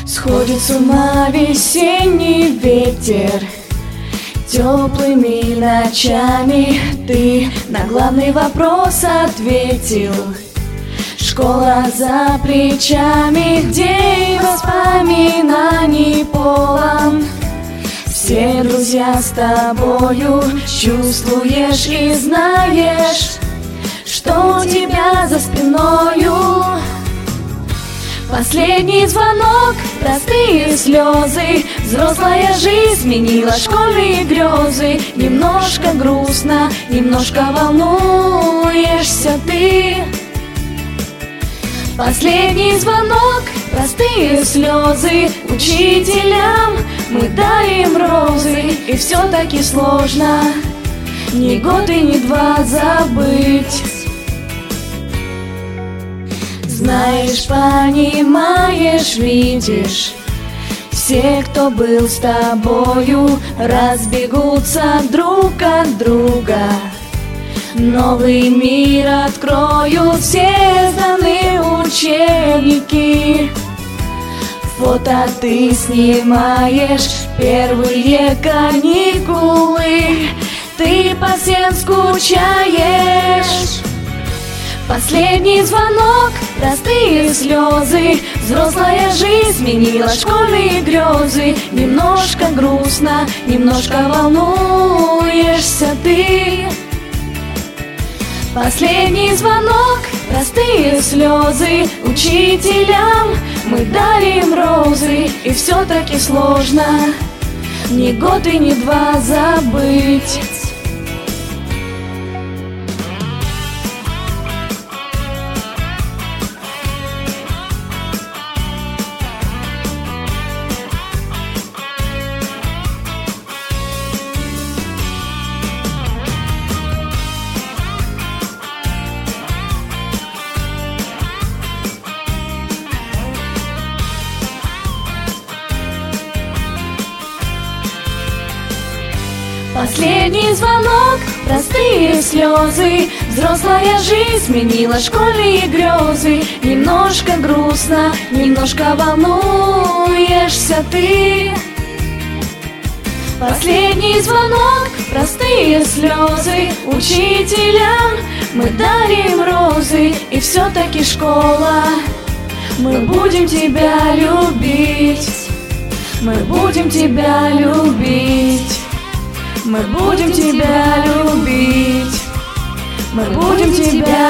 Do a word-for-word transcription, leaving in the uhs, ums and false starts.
Сходит с ума весенний ветер. Теплыми ночами ты на главный вопрос ответил. Школа за плечами, где и воспоминаний полон. Все друзья с тобою, чувствуешь и знаешь, что у тебя за спиною. Последний звонок, простые слезы. Взрослая жизнь сменила школьные грезы. Немножко грустно, немножко волнуешься ты. Последний звонок, простые слезы. Учителям мы дарим розы. И все-таки сложно ни год и ни два забыть. Знаешь, понимаешь, видишь, все, кто был с тобою, разбегутся друг от друга. Новый мир откроют, все сданы учебники. Фото ты снимаешь, первые каникулы, ты по всем скучаешь. Последний звонок, простые слезы. Взрослая жизнь сменила школьные грезы. Немножко грустно, немножко волнуешься ты. Последний звонок, простые слезы. Учителям мы дарим розы. И все-таки сложно ни год и ни два забыть. Последний звонок, простые слезы. Взрослая жизнь сменила школьные грезы. Немножко грустно, немножко волнуешься ты. Последний звонок, простые слезы. Учителям мы дарим розы. И все-таки школа, мы будем тебя любить. Мы будем тебя любить. Мы будем тебя любить, мы будем тебя